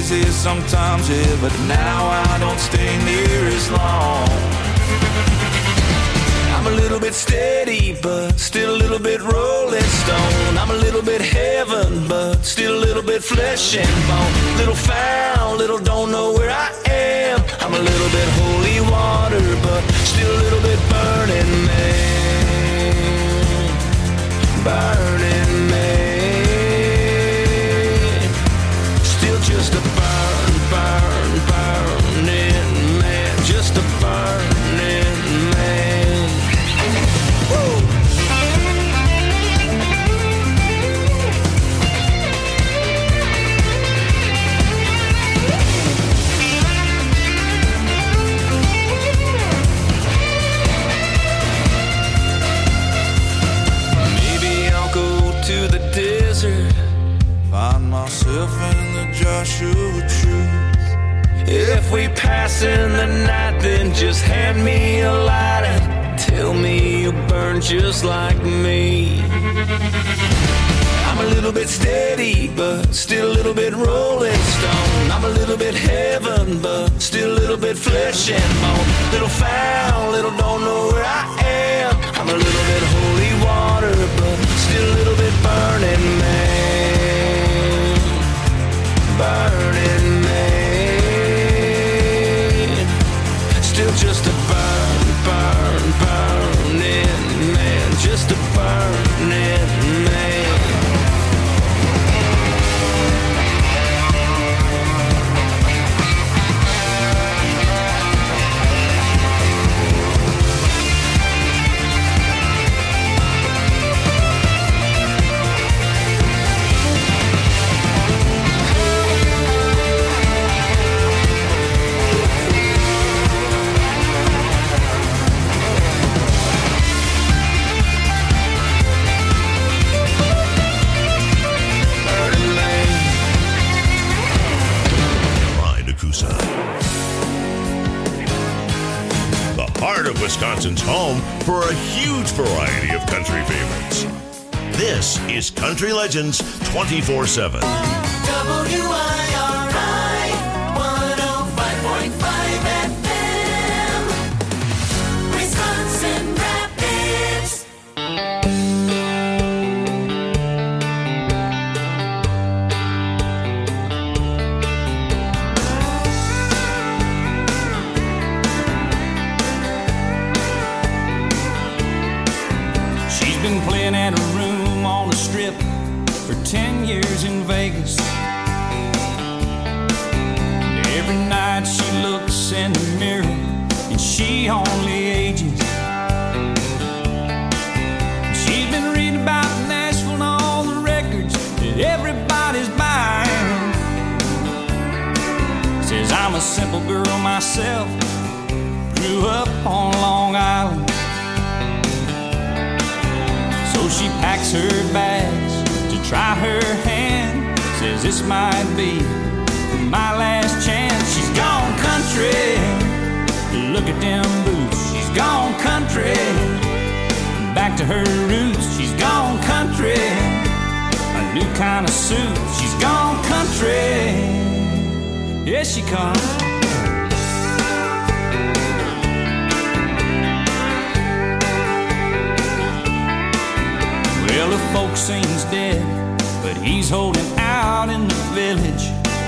crazy sometimes, yeah, but now I don't stay near as long. I'm a little bit steady, but still a little bit rolling stone. I'm a little bit heaven, but still a little bit flesh and bone. Little found, little don't know where I am. I'm a little bit holy water, but still a little bit burning man. Burning man. Still just a burning man. Just a burning man. Woo! Find myself in the Joshua Tree. If we pass in the night, then just hand me a light and tell me you burn just like me. I'm a little bit steady, but still a little bit rolling stone. I'm a little bit heaven, but still a little bit flesh and bone. Little found, little don't know where I am. I'm a little bit holy water, but still a little bit burning man. Burning man. Still just a burning man. Just a burning man. Wisconsin's home for a huge variety of country favorites. This is Country Legends 24/7. WIRI 105.5 FM, Wisconsin Rapids. Been playing at a room on the strip for 10 years in Vegas. And every night she looks in the mirror and she only ages. She's been reading about Nashville and all the records that everybody's buying. Says I'm a simple girl myself, grew up on Long Island. So she packs her bags to try her hand. Says this might be my last chance. She's gone country, look at them boots. She's gone country, back to her roots. She's gone country, a new kind of suit. She's gone country, yes she comes. Well, the folk sings dead, but he's holding out in the village.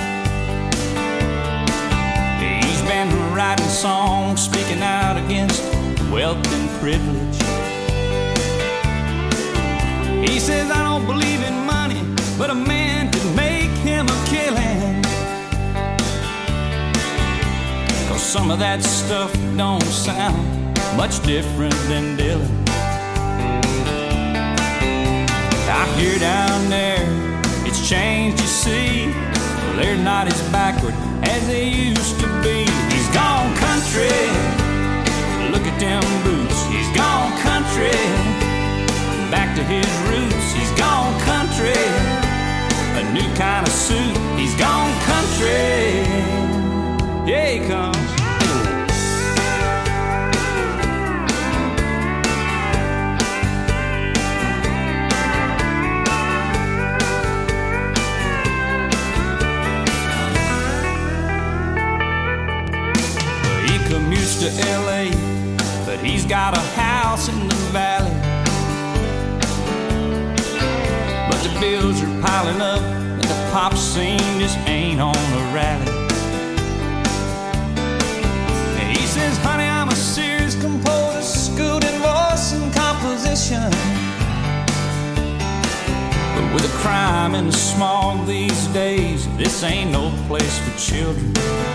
He's been writing songs, speaking out against wealth and privilege. He says, I don't believe in money, but a man could make him a killing. 'Cause some of that stuff don't sound much different than Dylan. I hear down there, it's changed, you see. Well, they're not as backward as they used to be. He's gone country, look at them boots. He's gone country, back to his roots. He's gone country, a new kind of suit. He's gone country, yeah he comes. to LA, but he's got a house in the valley. But the bills are piling up, and the pop scene just ain't on a rally. And he says, honey, I'm a serious composer, schooled in voice and composition. But with the crime and the smog these days, this ain't no place for children.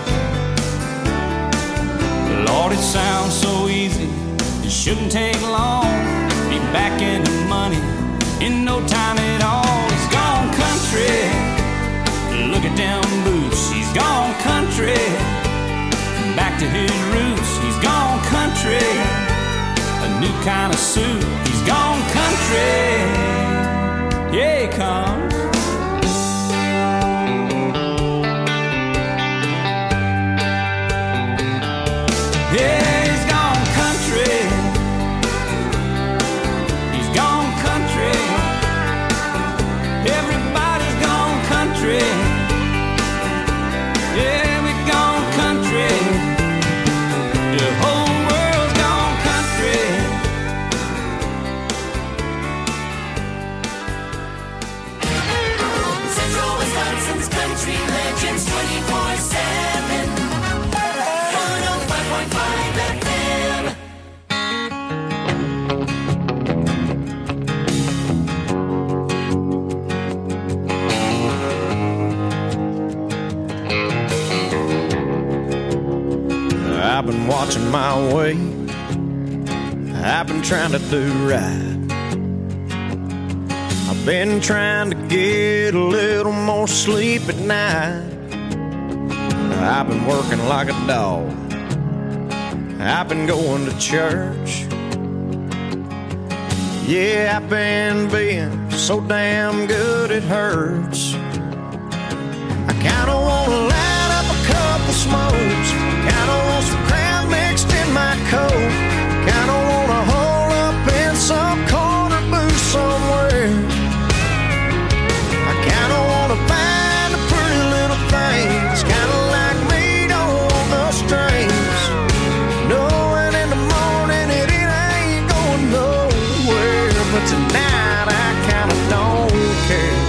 Lord, it sounds so easy, it shouldn't take long. Be back in the money in no time at all. He's gone country, look at them boots. He's gone country, back to his roots. He's gone country, a new kind of suit. He's gone country, yeah, he comes. Yeah, he's gone country. He's gone country. Everybody's gone country. Yeah, we've gone country. The whole world's gone country. Central Wisconsin's Country Legends 24/7. 105.5 FM. I've been watching my way. I've been trying to do right. I've been trying to get a little more sleep at night. I've been working like a dog. I've been going to church. Yeah, I've been being so damn good it hurts. I kinda wanna light up a couple smokes. Kinda want some Crown mixed in my coat. Kinda wanna hole up in some corner booth somewhere. I kinda wanna find the pretty little things. Kinda like meat on the strings. Knowing in the morning it ain't going nowhere. But tonight I kinda don't care.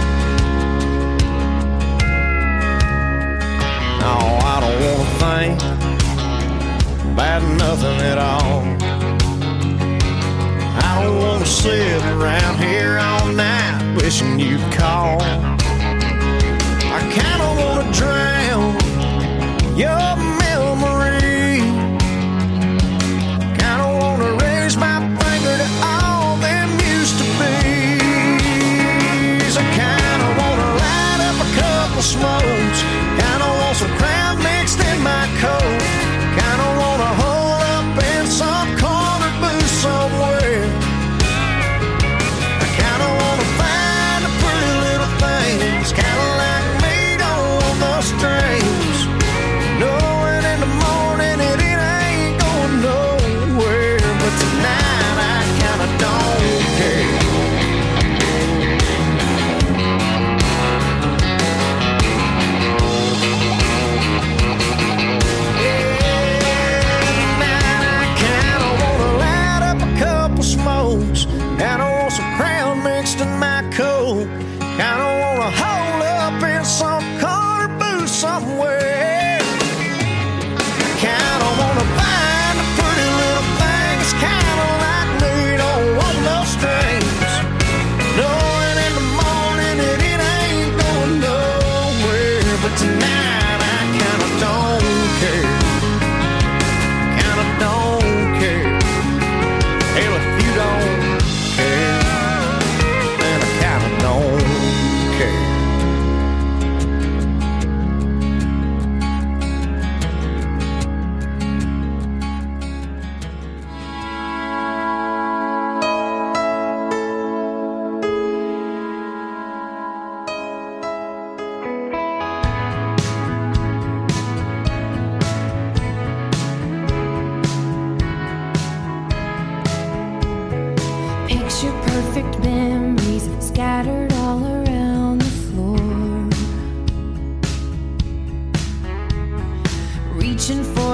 No, I don't wanna think about nothing at all. I don't wanna sit around here all night wishing you'd call. I kinda wanna drown your memory. Kinda wanna raise my finger to all them used to be's. I kinda wanna light up a couple smokes. Kinda want some Crown mixed in my coat. Kinda wanna hole up in some corner booth somewhere. I kinda wanna find the pretty little things. Kinda like meat on the strings. Knowing in the morning it ain't going nowhere. But tonight I kinda don't care. Smokes, and I want some Crown mixed in my coat. Kinda wanna hole up in some corner booth somewhere. Kinda wanna find the pretty little things. Kinda like meat on the strings. Knowing in the morning it ain't going nowhere. But tonight I kinda don't care. Kinda don't care. Hell, if you don't care, then I kinda don't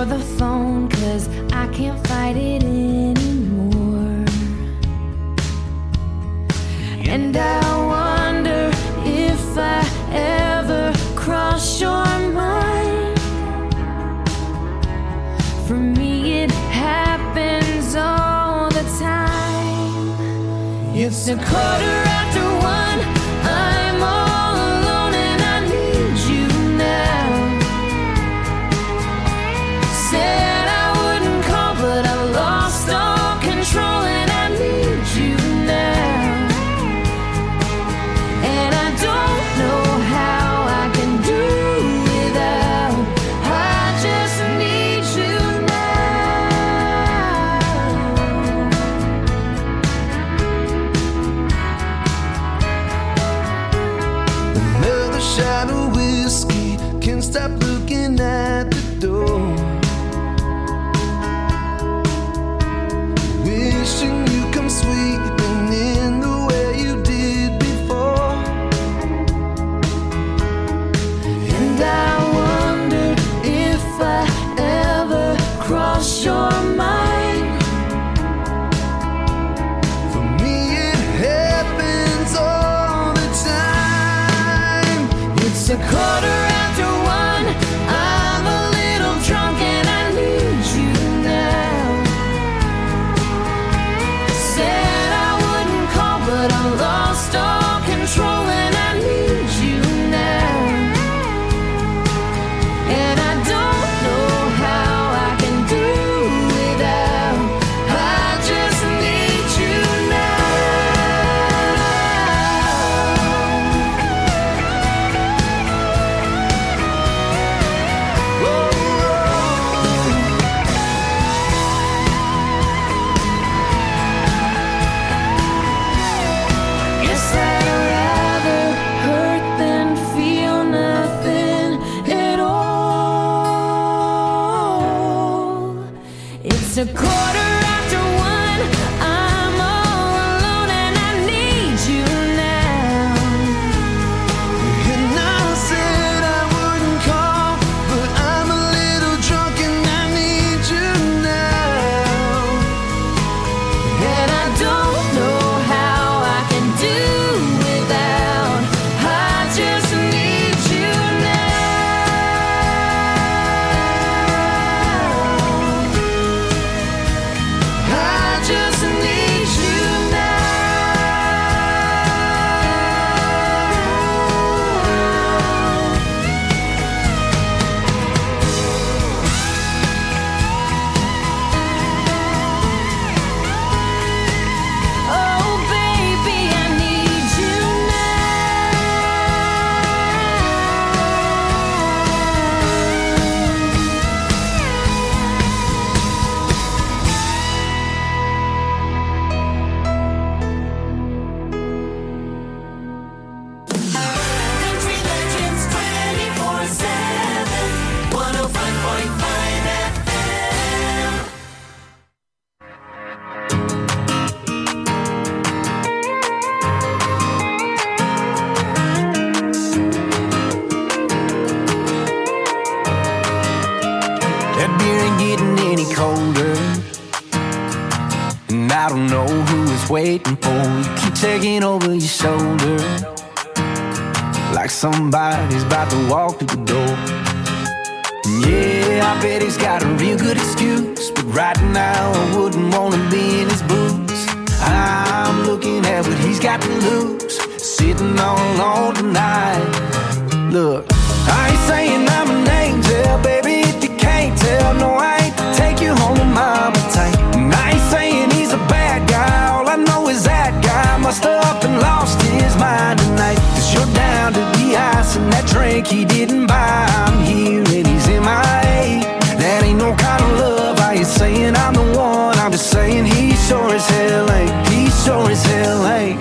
the phone, 'cause I can't fight it anymore. And I wonder if I ever cross your mind. For me it happens all the time. It's 1:15. I'm all alone and I need you now. Said I wouldn't call, but I lost all control and I need you now. And I don't know how I can do without. I just need you now. Another shot of whiskey, can't stop looking at the door. Wishing you come sweeping in the way you did before. And I wonder if I ever cross your mind. For me it happens all the time. It's 1:15. I'm a little drunk and I need you now. Said I wouldn't call, but I lost all control and I need you now. And I don't know how I can do without. I just need you now. Guess I'd rather hurt than feel nothing at all. It's 1:15. I'm all alone and I need you now. And I said I wouldn't call, but I'm a little drunk and I need you now. And I don't know how I can do without. I just need you now. I just need you now. Oh baby, I need you Country Legends 24/7. 105.5 FM. That beer ain't getting any colder, and I don't know who it's waiting for. You keep checking over your shoulder, like somebody's about to walk through the door. And yeah, I bet he's got a real good excuse, but right now I wouldn't wanna be in his boots. I'm looking at what he's got to lose, sitting all alone tonight. Look, I ain't saying I'm an angel, baby, if you can't tell. No, I ain't to take you home to mama tight. And I ain't saying he's a bad guy, all I know is that guy must have up and lost his mind tonight. 'Cause you're down to the ice and that drink he didn't buy. I'm here and he's MIA. That ain't no kind of love. I ain't saying I'm the one, I'm just saying he sure as hell ain't. He sure as hell ain't.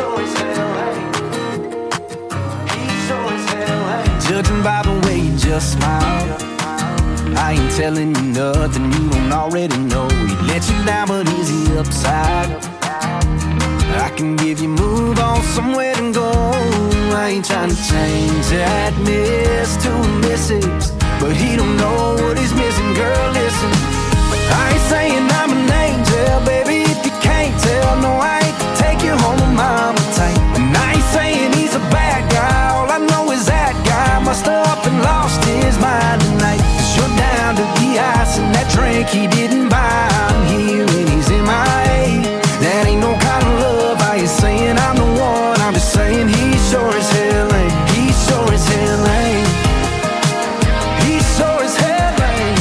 Judging by the way you just smile, I ain't telling you nothing you don't already know. He let you down, but is he upside? I can give you move on somewhere to go. I ain't trying to change that miss to a missus. but he don't know what he's missing. Girl, listen, I ain't saying I'm an angel, baby, if you can't tell. No, I ain't take you home with mama tight. And I ain't saying he's a bad guy, all I know is that guy must have up and lost his mind tonight. 'Cause you're down to the ice and that drink he didn't buy. I'm here and he's in my A. That ain't no kind of love. I ain't saying I'm the one, I'm just saying he sure as hell ain't. He sure as hell ain't. He sure as hell ain't.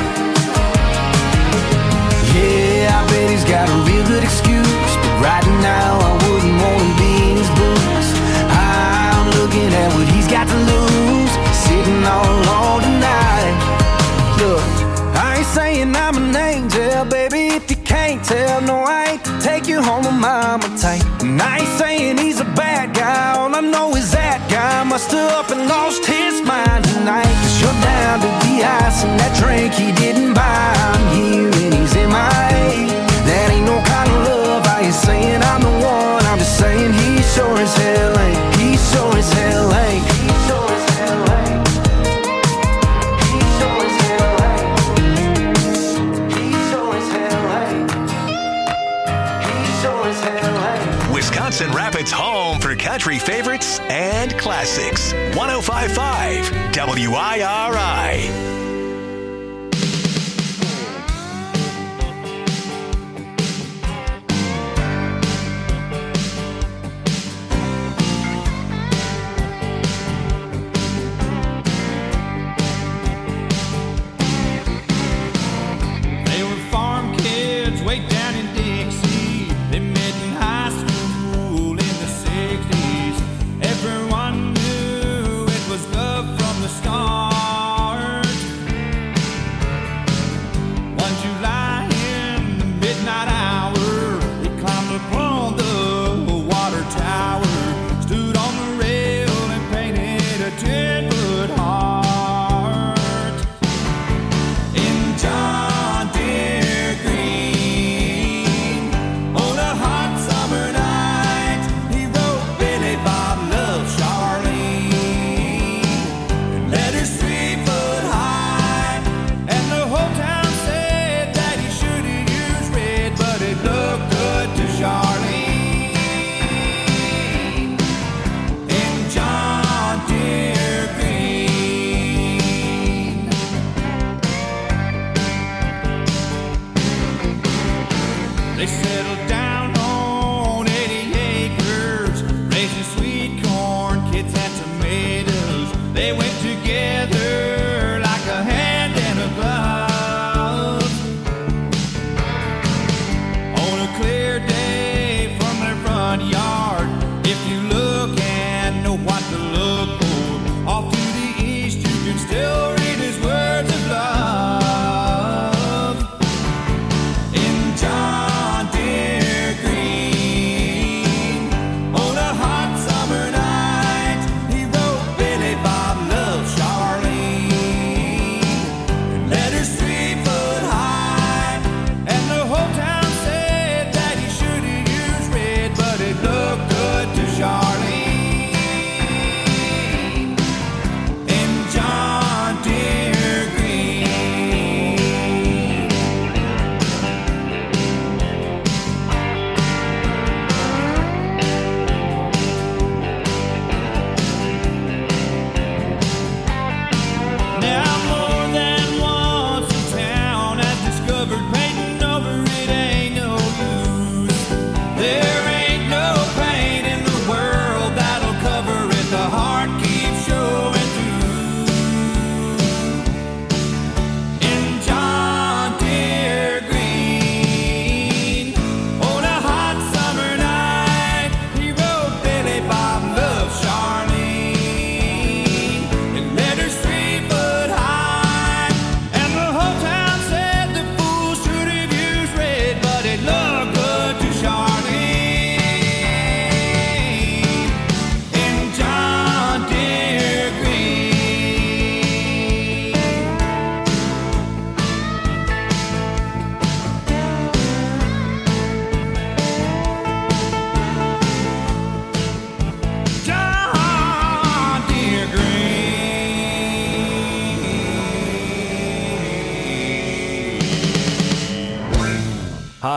Yeah, I bet he's got a real good excuse, but right now I wouldn't want to be in his boots. I'm looking at what he's got to lose, sitting all alone tonight. Look, I ain't saying I'm an angel, baby, if you can't tell. No, I ain't take you home with mama tight. And I ain't saying he's a bad guy, all I know is that guy must have up and lost his mind tonight. 'Cause you're down to the ice and that drink he didn't buy. I'm here and he's in my A. That ain't no kind of love. I ain't saying I'm the one, I'm just saying he sure as hell ain't. He sure as hell ain't. He sure as hell ain't. He sure as hell ain't. He sure as hell ain't. He sure as hell ain't. Wisconsin Rapids' home for country favorites and classics. 105.5 WIRI. They were farm kids way down in Dixie. They met in high school in the 60s. Everyone knew it was love from the start.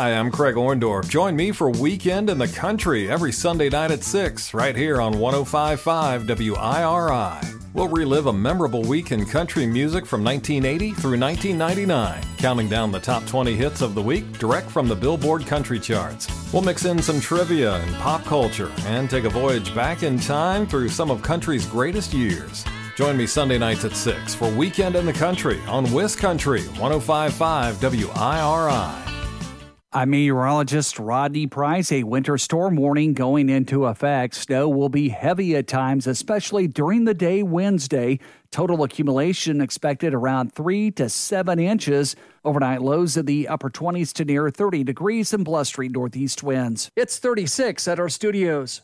Hi, I'm Craig Orndorff. Join me for Weekend in the Country every Sunday night at 6, right here on 105.5 WIRI. We'll relive a memorable week in country music from 1980 through 1999, counting down the top 20 hits of the week direct from the Billboard Country Charts. We'll mix in some trivia and pop culture and take a voyage back in time through some of country's greatest years. Join me Sunday nights at 6 for Weekend in the Country on Wiz Country 105.5 WIRI. I'm meteorologist Rodney Price. A winter storm warning going into effect. Snow will be heavy at times, especially during the day Wednesday. Total accumulation expected around 3 to 7 inches. Overnight lows in the upper 20s to near 30 degrees and blustery northeast winds. It's 36 at our studios.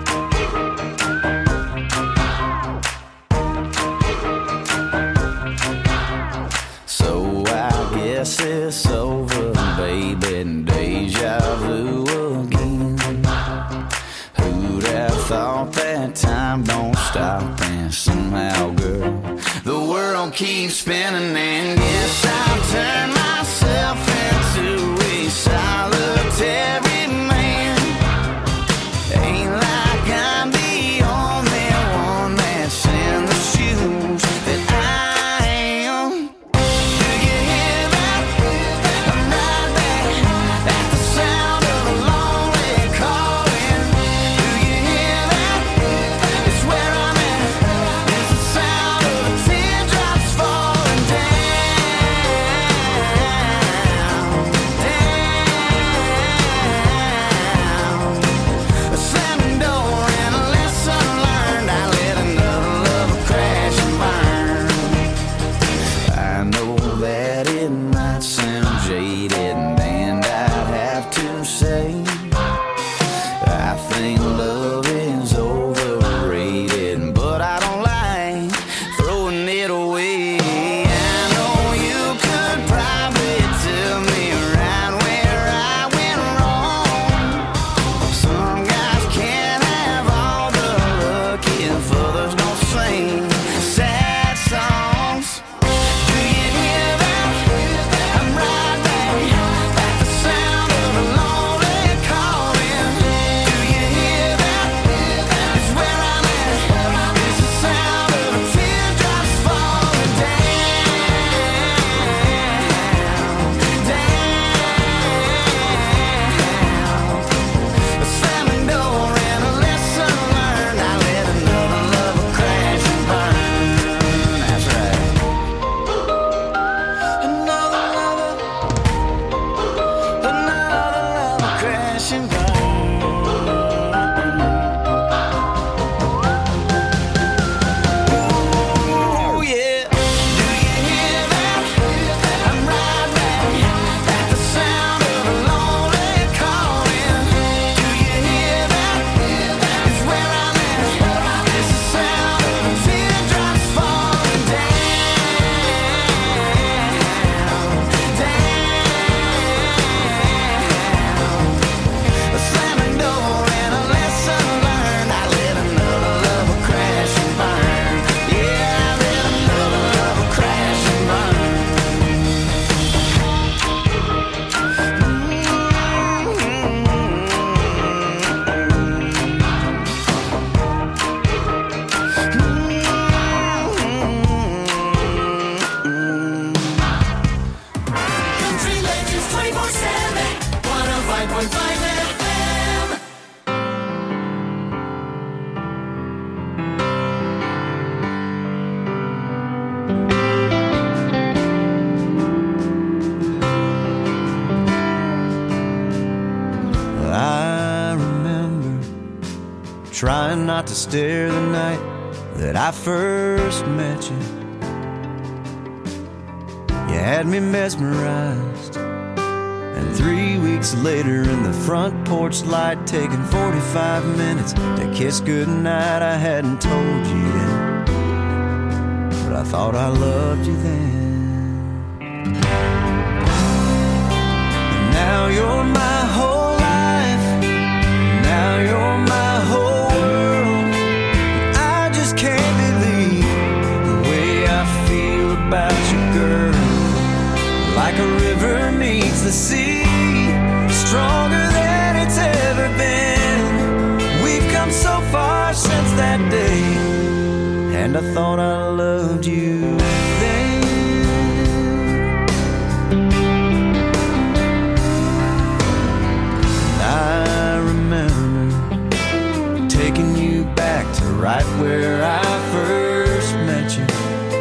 So I guess it's over, baby, and deja vu again. Who'd have thought that time don't stop, and somehow, girl, the world keeps spinning, and yes, I'll turn myself into a solitary man. Ain't like I'm the only one that's in the shoes that I am. Trying not to stare the night that I first met you. You had me mesmerized. And 3 weeks later in the front porch light, taking 45 minutes to kiss goodnight, I hadn't told you yet, but I thought I loved you then. And now you're my whole life. Now you're my whole world. I just can't believe the way I feel about you, girl. Like a river meets the sea, that day, and I thought I loved you then. I remember taking you back to right where I first met you.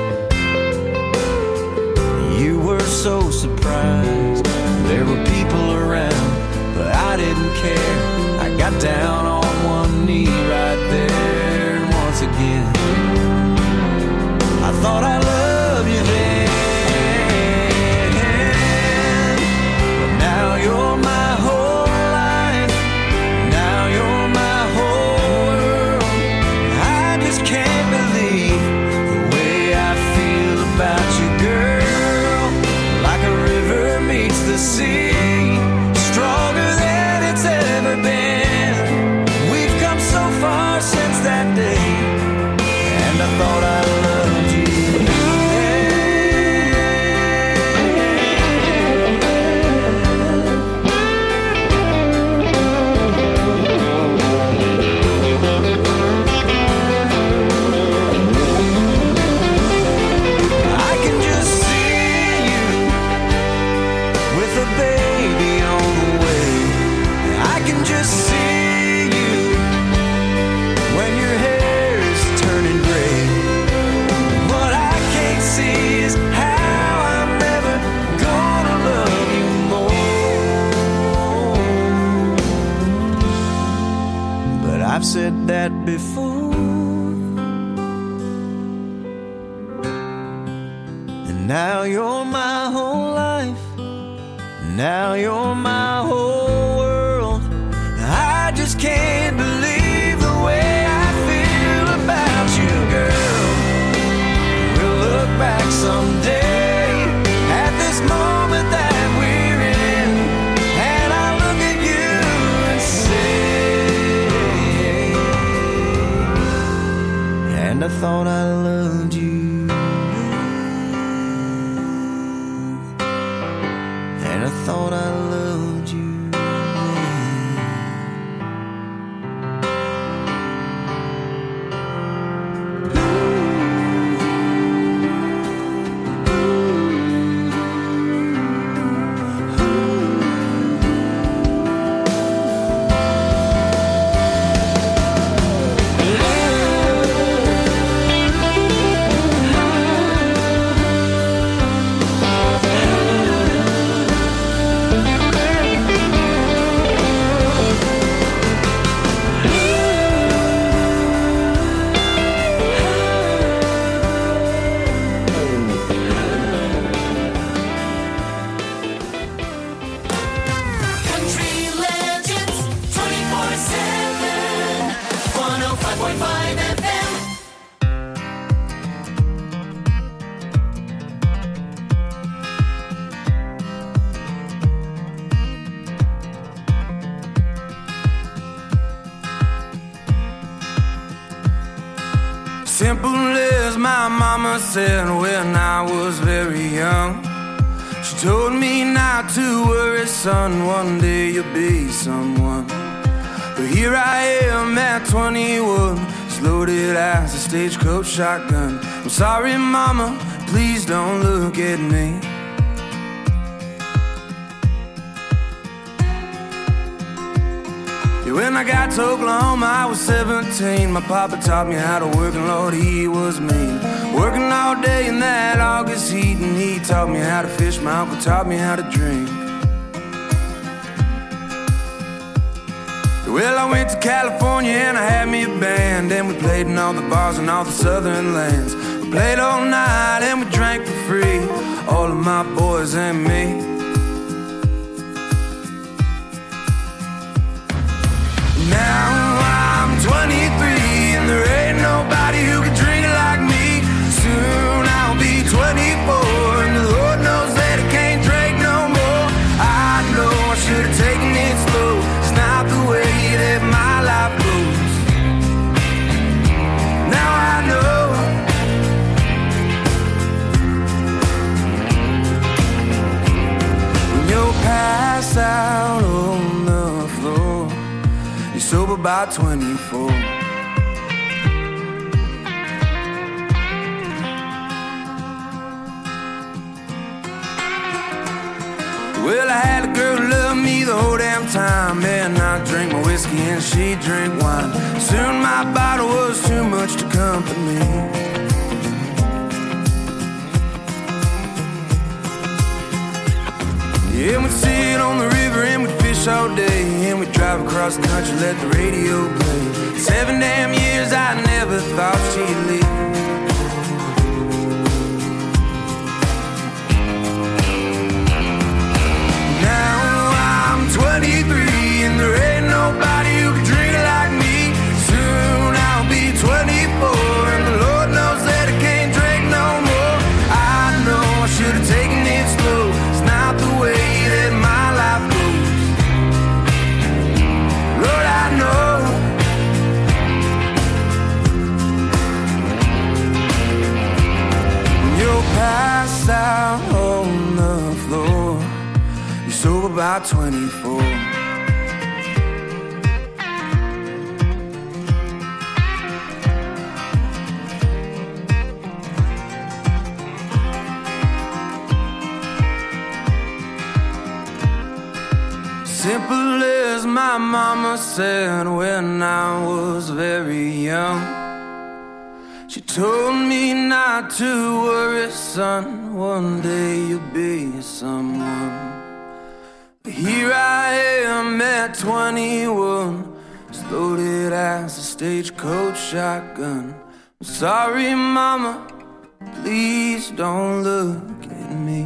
You were so surprised there were people around, but I didn't care. I got down on one knee right there, and once again I thought I loved you then. But now you're my whole life, now you're my whole world. I just can't believe the way I feel about you, girl. Like a river meets the sea, stronger than it's ever been. We've come so far since that day, and I thought I loved you. I can just see you with a baby on the way. I can just see you when your hair is turning gray. What I can't see is how I'm never gonna love you more. But I've said that before, and now you're my whole life, now you're my whole world. I just can't believe the way I feel about you, girl. We'll look back someday at this moment that we're in, and I'll look at you and say, and I thought I loved you. And I thought I loved you. Country Legends 24/7, 105.5 FM. Simple as my mama said when I was very young. She told me not to worry, son, one day you'll be someone. But here I am at 21, as loaded as a stagecoach shotgun. I'm sorry, mama, please don't look at me. Yeah, when I got to Oklahoma, I was 17. My papa taught me how to work, and Lord, he was mean. Working all day in that August heat, and he taught me how to fish. My uncle taught me how to drink. Well, I went to California and I had me a band, and we played in all the bars in all the southern lands. We played all night and we drank for free, all of my boys and me. Now I'm 23 and there ain't nobody who can drink it like me. Soon I'll be 24 and the Lord knows that I can't drink no more. I know I should have taken it slow. It's not the way that my life goes. Now I know. When you're passed out on the floor, you're sober by 24. time, and I drink my whiskey and she drink wine. Soon my bottle was too much to comfort me. Yeah, we'd sit on the river and we'd fish all day, and we'd drive across the country, let the radio play. 7 damn years I never thought she'd leave. Now I'm 23 and there ain't nobody who can drink like me. Soon I'll be 24 and the Lord knows that I can't drink no more. I know I should have taken it slow. It's not the way that my life goes. Lord, I know. You're passed out on the floor. You're sober by 24. Simple as my mama said when I was very young. She told me not to worry, son, one day you'll be someone. But here I am at 21, as loaded as a stagecoach shotgun. I'm sorry, mama, please don't look at me.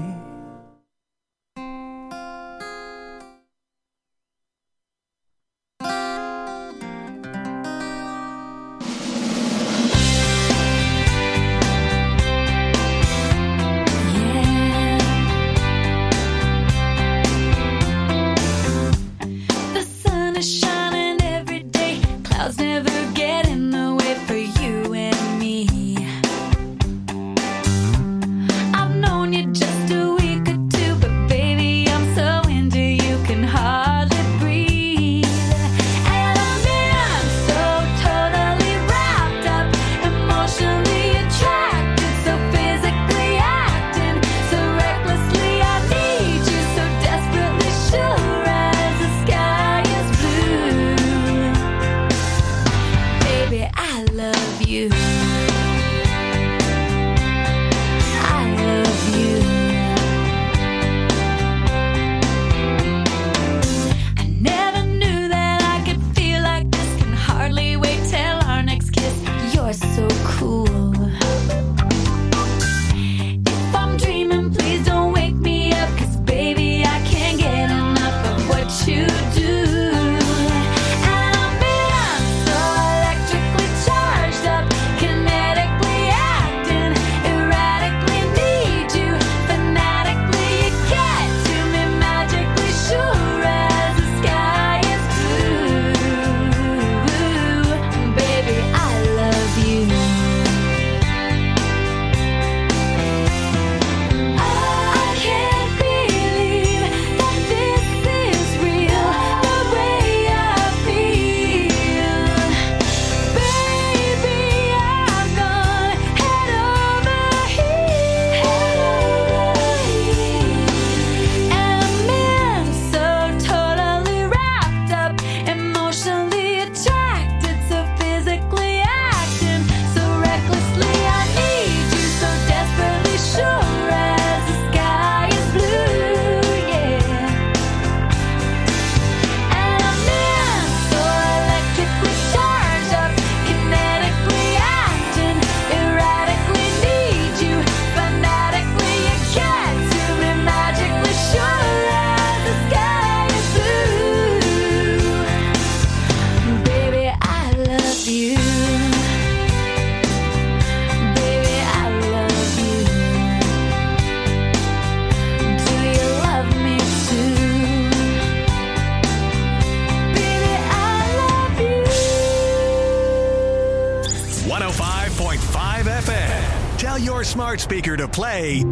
Your smart speaker to play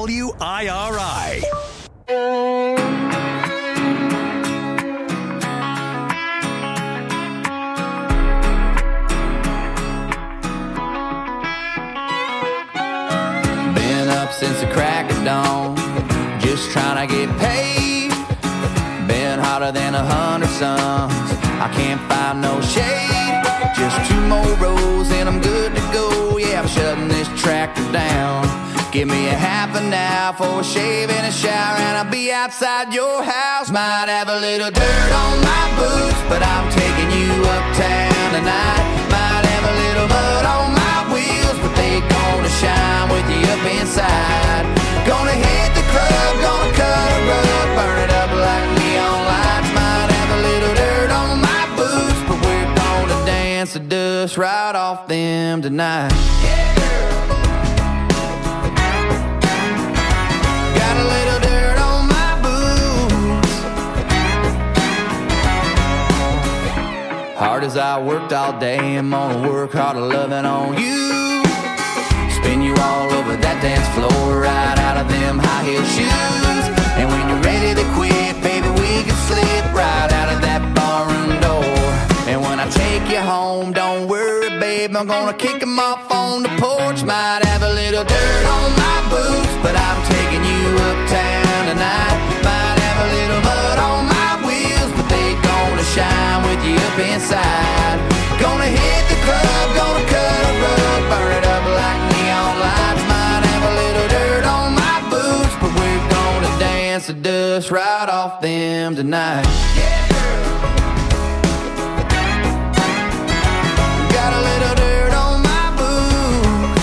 WIRI. Been up since the crack of dawn, just trying to get paid. Been hotter than 100 suns. I can't find no shade, just 2 more rows and I'm good to go. Yeah, I'm shutting this tractor down. Give me a half an hour for a shave and a shower, and I'll be outside your house. Might have a little dirt on my boots, but I'm taking you uptown tonight. Might have a little mud on my wheels, but they gonna shine with you up inside. Gonna hit the club, gonna cut a rug, burn it up like neon lights. Might have a little dirt on my boots, but we're gonna dance the dust right off them tonight. Yeah, girl. Got a little dirt on my boots. Hard as I worked all day, I'm gonna work harder loving on you. Spin you all over that dance floor, right out of them high heel shoes. And when you're ready to quit, baby, we can slip right out of that barroom door. And when I take you home, don't worry, babe, I'm gonna kick them off on the porch. Might have a little dirt on my boots, but I'm taking you uptown tonight. Might have a little mud on my wheels, but they gonna shine with you up inside. Gonna hit the club, gonna cut a rug, burn it up like neon lights. Might have a little dirt on my boots, but we're gonna dance the dust right off them tonight. Yeah, girl. Got a little dirt on my boots.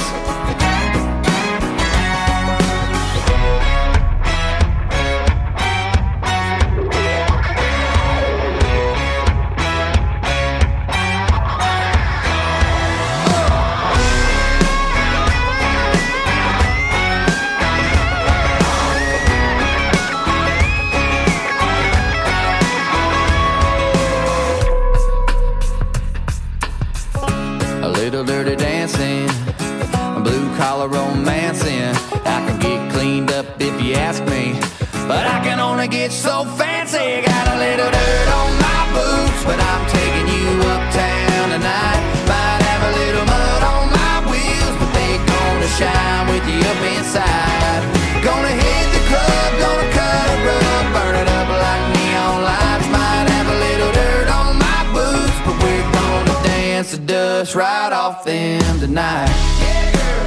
Little dirty dancing, blue collar romancing. I can get cleaned up if you ask me, but I can only get so fancy. Got a little dirt on my boots, but I'm taking you uptown tonight. Might have a little mud on my wheels, but they gonna shine with you up inside. Gonna hit the club, gonna cut a rug, burn it up like neon lights. Might have a little dirt on my boots, but we're gonna dance the dust right off them tonight. Yeah, girl.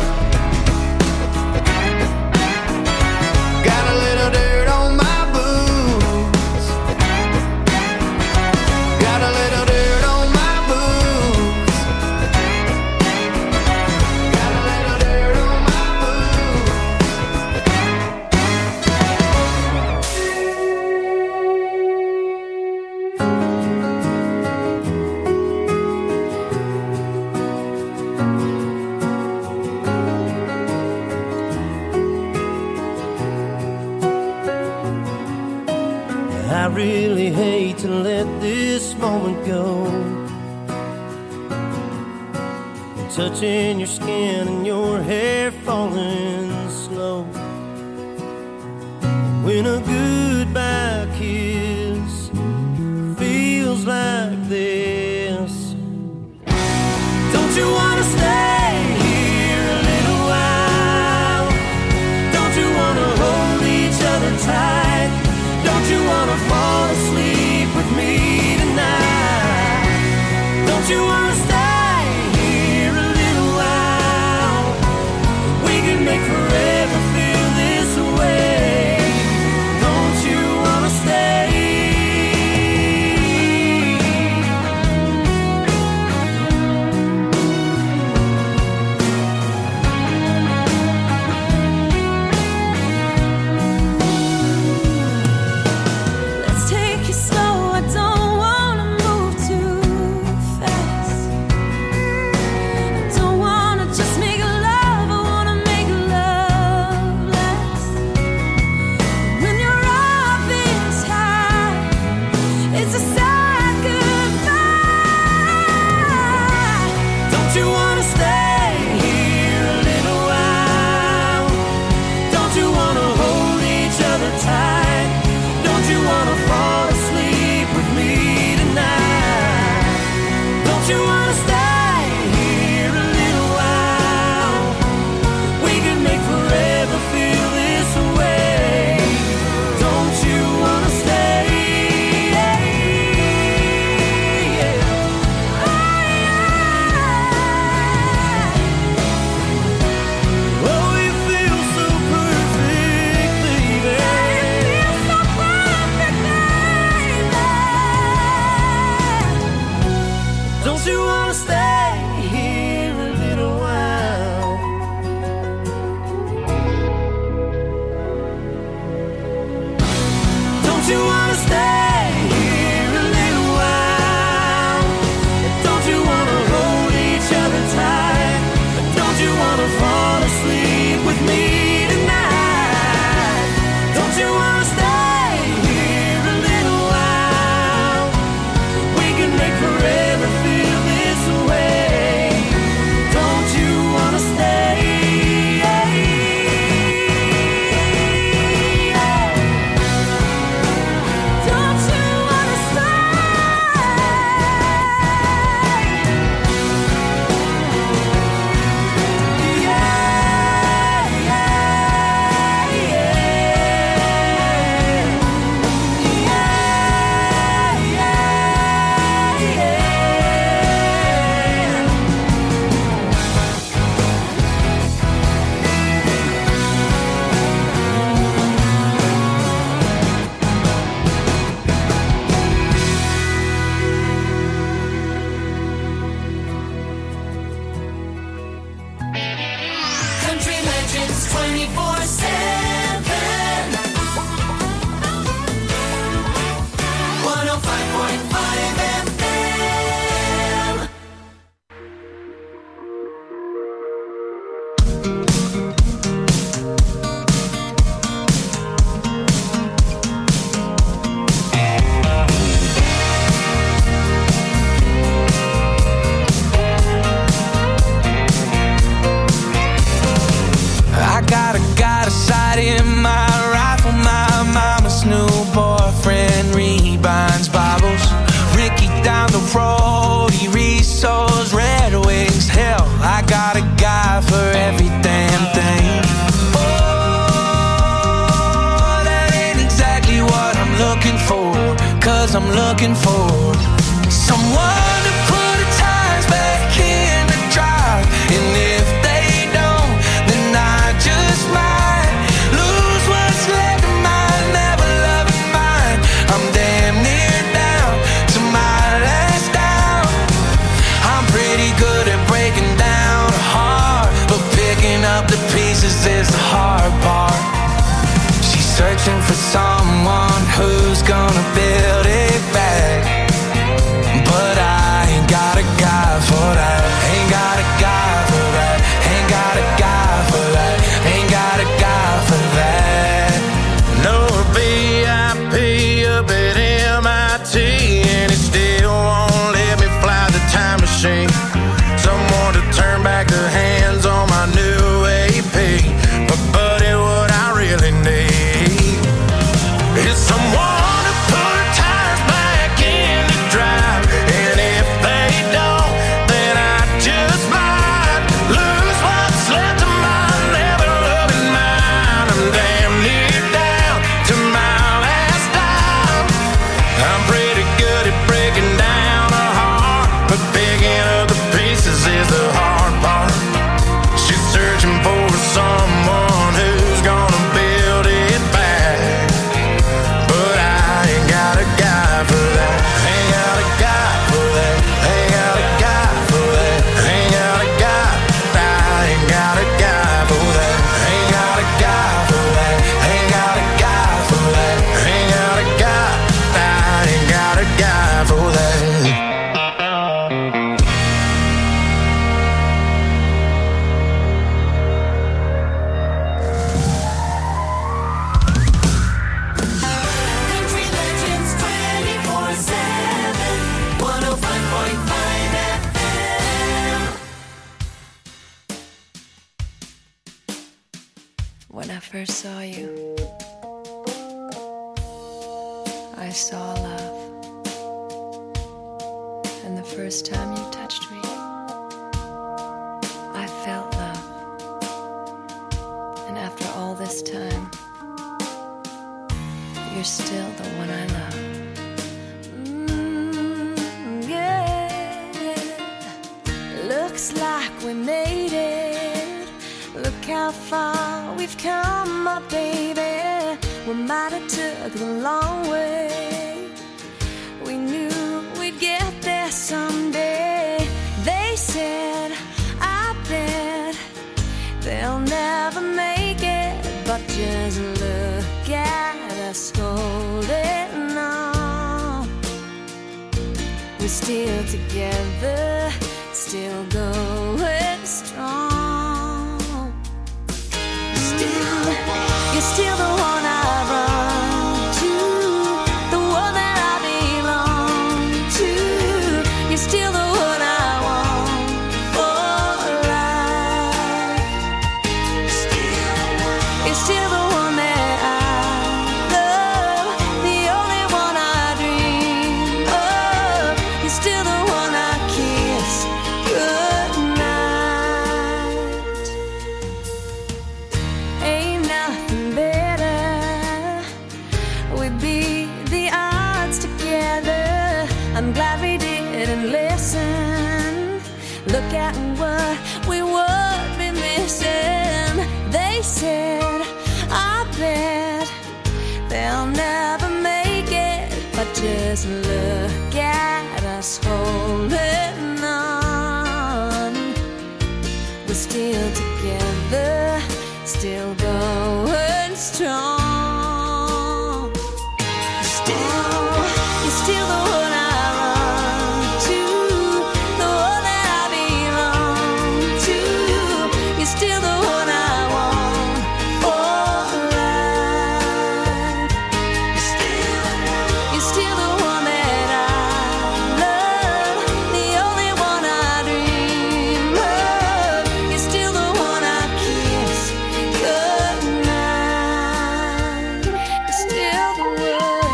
Got a little dirt on my boots. Got a little dirt on my boots. Got a little dirt on my I really hate to let this moment go. Touching your skin and your hair falling slow. When a goodbye kiss feels like this. Don't you wanna stay here a little while? Don't you wanna hold each other tight? Don't you wanna fall asleep with me tonight? Don't you wanna stay here a little while? We can make forever feel this way. Don't you wanna Legends 24/7. 105.5 FM. I got a sight in my rifle. My mama's new boyfriend rebinds Bibles. Ricky down the road, he resows Red Wings. Hell, I got a guy for every damn thing. Oh, that ain't exactly what I'm looking for. 'Cause I'm looking for someone to put the tires back in the drive. And if they don't, then I just might lose what's left of my never loving mind. I'm damn near down to my last down. I'm pretty good at breaking down a heart, but picking up the pieces is the hard part. She's searching for someone who's gonna build it back, but I ain't got a guy for that. Ain't got a guy for that. Ain't got a guy for that. Ain't got a guy for that. No VIP up at MIT, and it still won't let me fly the time machine. Someone to turn back the hands on my new AP. But buddy, what I really need is someone to put tires back in the drive. And if they don't, then I just might lose what's left of my never loving mind. I'm damn near down to my last dime. I'm pretty good at breaking down a heart, but picking up the pieces is the hard part. She's searching for someone who's gonna build it back, but I ain't got a guy for that. Ain't got a guy for that. Ain't got a guy for that. Ain't got a guy. I ain't got a guy for that. Ain't got a guy for that. Ain't got a guy for that. Ain't got a guy. I ain't got a guy for that. Country Legends 24/7. 105.5 FM. When I first saw you, I saw love. And the first time you touched me, I felt love. And after all this time, you're still the one I love. Yeah. Looks like we made it. Look how far we've come, my baby. We might have took the long way. We knew we'd get there someday. They said, I bet they'll never make it. But just look at us holding on. We're still together, still going strong. You're still the one I run to, the one that I belong to. You're still the one I want for life. You're still the one that I love, the only one I dream of. You're still the one I kiss goodnight. Ain't nothing better. We beat the odds together. I'm glad we didn't listen. Look at what we would be missing. They said, I bet they'll never make it. But just look at us holding on. We're still together, still going strong. You're still the one I run to, the one that I belong to. You're still the one I want for life. You're still the one that I love, the only one I dream of. You're still the one I kiss goodnight. You're still the one.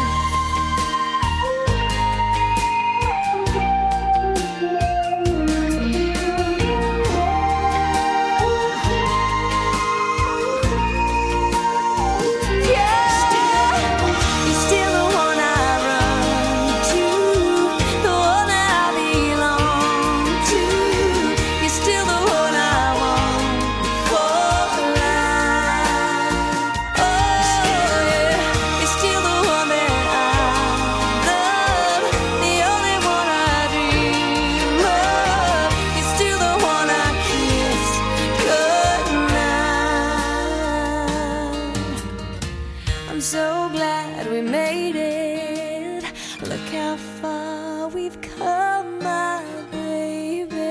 You're still the one I run to, the one that I belong to. You're still the one I want for life. Oh yeah, you're still the one that I love, the only one I dream of. You're still the one I kiss goodnight. I'm so glad we made it. Look how far we've come, my baby.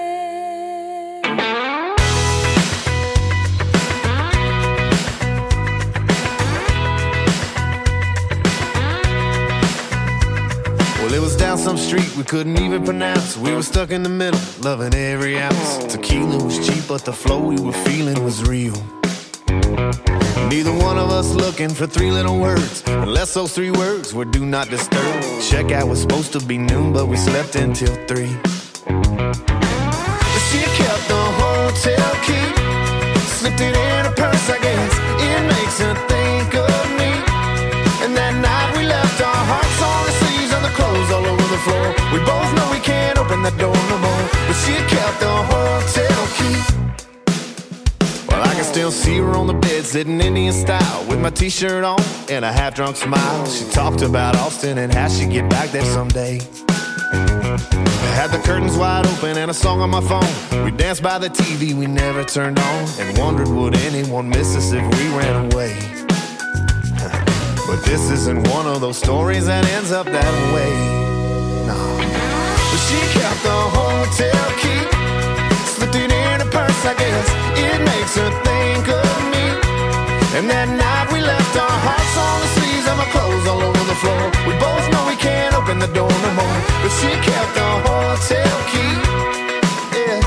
Well, it was down some street we couldn't even pronounce. We were stuck in the middle, loving every ounce. Tequila was cheap, but the flow we were feeling was real. Neither one of us looking for three little words, unless those three words were do not disturb. Checkout was supposed to be noon, but we slept until 3. She kept the hotel key, slipped it in her purse, I guess. It makes her think of me. And that night we left our hearts on the sleeves and the clothes all over the floor. We both know we can't open that door no more, but she kept the hotel key. Well, I can still see her on the bed, sitting Indian style, with my t-shirt on and a half-drunk smile. She talked about Austin and how she'd get back there someday. I had the curtains wide open and a song on my phone. We danced by the TV we never turned on, and wondered would anyone miss us if we ran away. But this isn't one of those stories that ends up that way. No. But she kept the hotel key, slipped it in her purse, I guess. It makes her think of me. And that night we left our hearts on the sleeves and my clothes all over the floor. We both know we can't open the door no more, but she kept the hotel key. Yeah.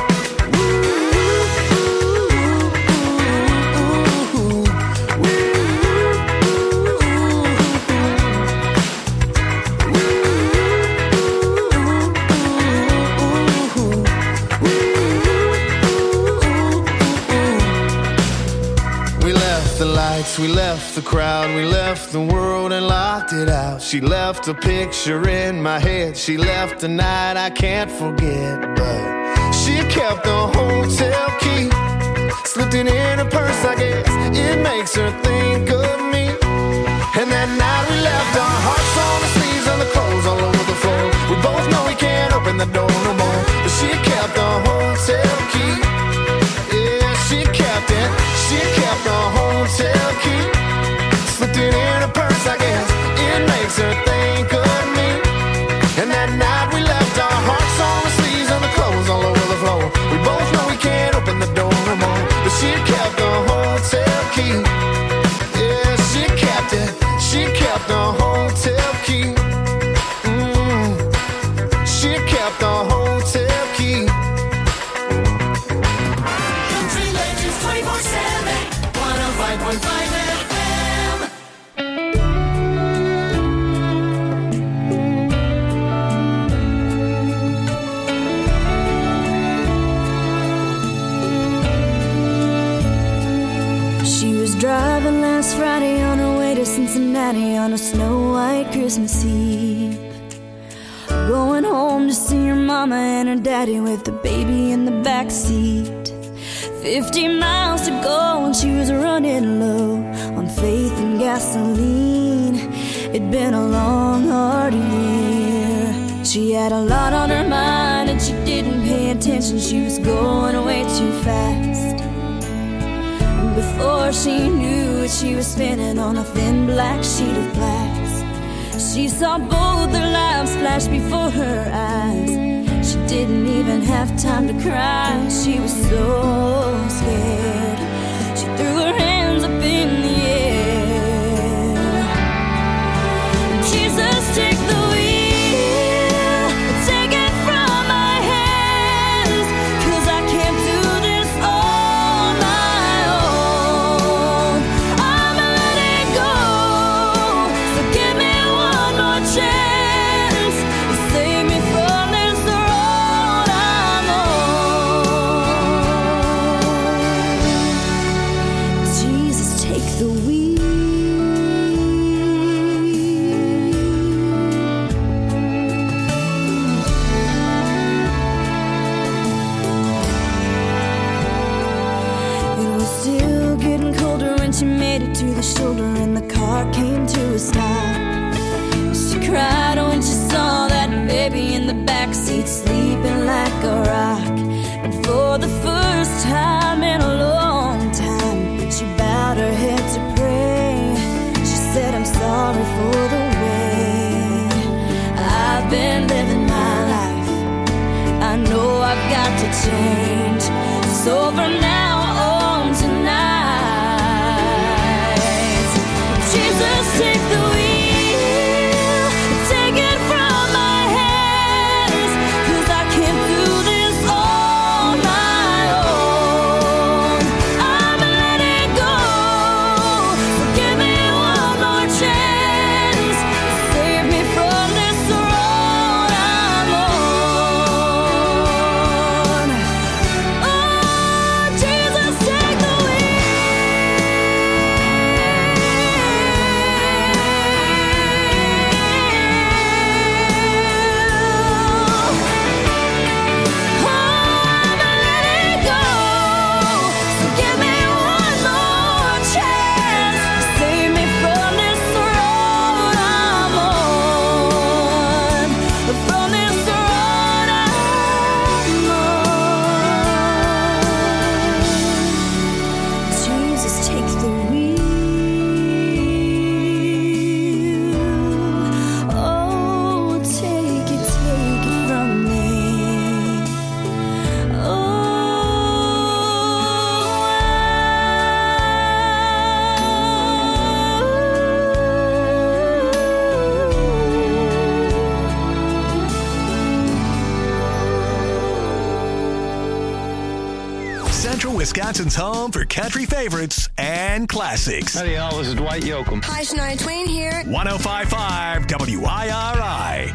We left the crowd, we left the world and locked it out. She left a picture in my head, she left a night I can't forget. But she kept the hotel key, slipped it in her purse, I guess. It makes her think of me. And that night we left our hearts on the sleeves and the clothes all over the floor. We both know we can't open the door no more, but she kept the hotel key. Yeah, she kept it. She kept the hotel key, slipped it in her purse, I guess. It makes her think of me. And that night we left our hearts on the sleeves and the clothes all over the floor. We both know we can't open the door no more, but she kept the hotel key. Yeah, she kept it. She kept the hotel key. She kept the hotel key. Country Legends 24/7, 105.5 FM. She was driving last Friday on her way to Cincinnati on a snow-white Christmas Eve. Going home to see her mama and her daddy with the baby in the backseat. 50 miles to go and she was running low on faith and gasoline. It'd been a long, hard year. She had a lot on her mind and she didn't pay attention. She was going way too fast. Before she knew it, she was spinning on a thin black sheet of glass. She saw both their lives flash before her eyes. She didn't even have time to cry. She was so scared. She threw her hands up in the air. Jesus, take the wheel, take it from my hands, 'cause I can't do this on my own. I'm letting go, so give me one more chance to save me from this road I'm on. Jesus, take the wheel. It was still getting colder when she made it to the shoulder and the car came to a stop. She cried when she saw that baby in the backseat sleeping like a rock. And for the first time in a long time, she bowed her head to pray. She said, I'm sorry for the way I've been living my life. I know I've got to change. So from now on tonight, Jesus, take the wheel, take it from my hands, 'cause I can't do this on my own. I'm letting go, so give me one more chance, save me from this road I'm on. Oh, Jesus, take the Jesus, take the wheel. Oh, take it from me. Central Wisconsin's home for country favorites and classics. Howdy, y'all. This is Dwight Yoakam. Hi, Shania Twain here. 105.5 WIRI.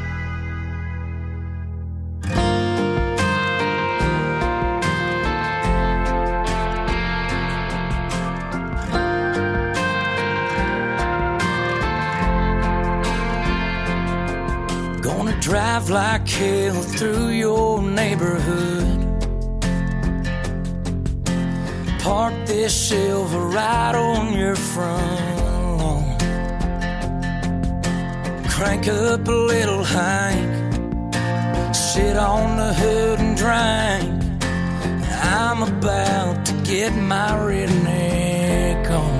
Gonna drive like hell through your neighborhood. Park this Silverado on your front lawn. Crank up a little Hank, sit on the hood and drink. I'm about to get my redneck on.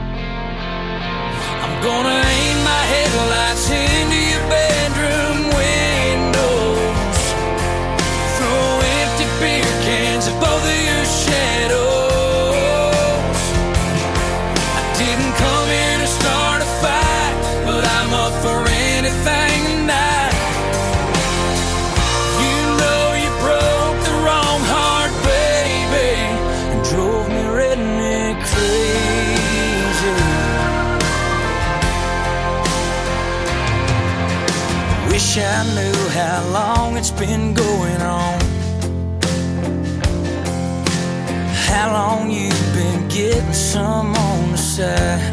I'm gonna aim my headlights into your bedroom windows, throw empty beer cans at both of your shadows. I didn't come here to start a fight, but I'm up for anything tonight. You know you broke the wrong heart, baby, and drove me redneck crazy. Wish I knew how long it's been going on, how long you've been getting some on the side.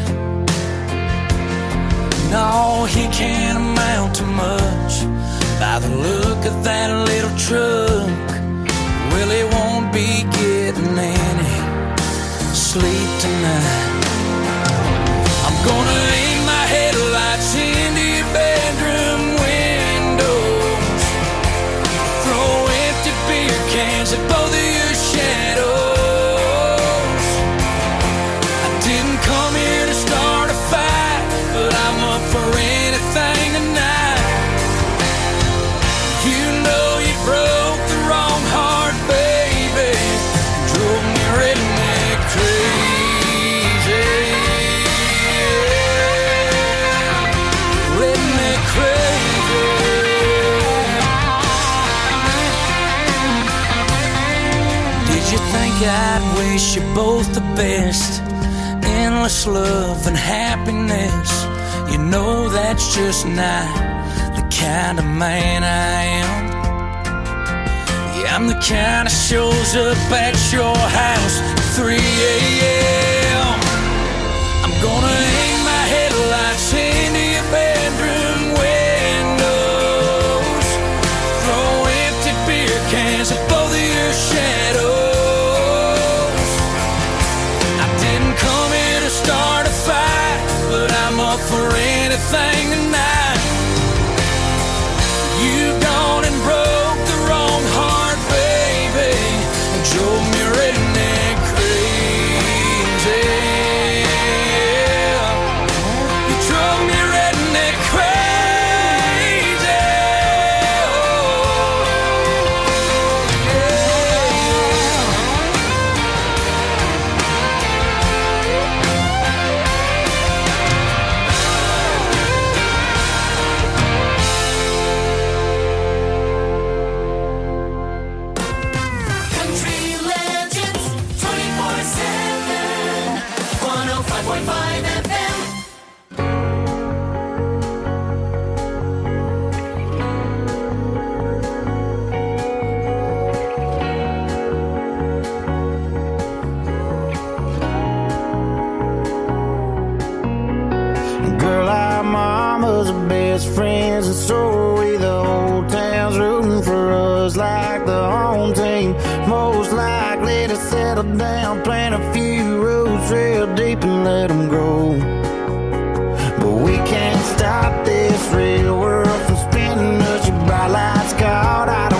No, he can't amount to much by the look of that little truck. Well, he won't be getting any sleep tonight. I'm gonna aim my headlights into your bedroom windows, throw empty beer cans at both of your shadows. wish you both the best. Endless love and happiness. You know that's just not the kind of man I am. Yeah, I'm the kind that shows up at your house at 3 a.m. I'm gonna hang my headlights into your bedroom windows, throw empty beer cans at both of your shadows. I didn't come here to start a fight, but I'm up for anything tonight. You've gone and broke the wrong heart, baby, and drove me redneck crazy. You drove me redneck crazy. Country Legends 24/7. 105.5 FM. Girl, our mamas are best friends, and so are we. The whole town's rooting for us like the home team. Most likely to settle down, plant a few roots real deep and let them grow. But we can't stop this real world from spinning us. Your bright lights caught out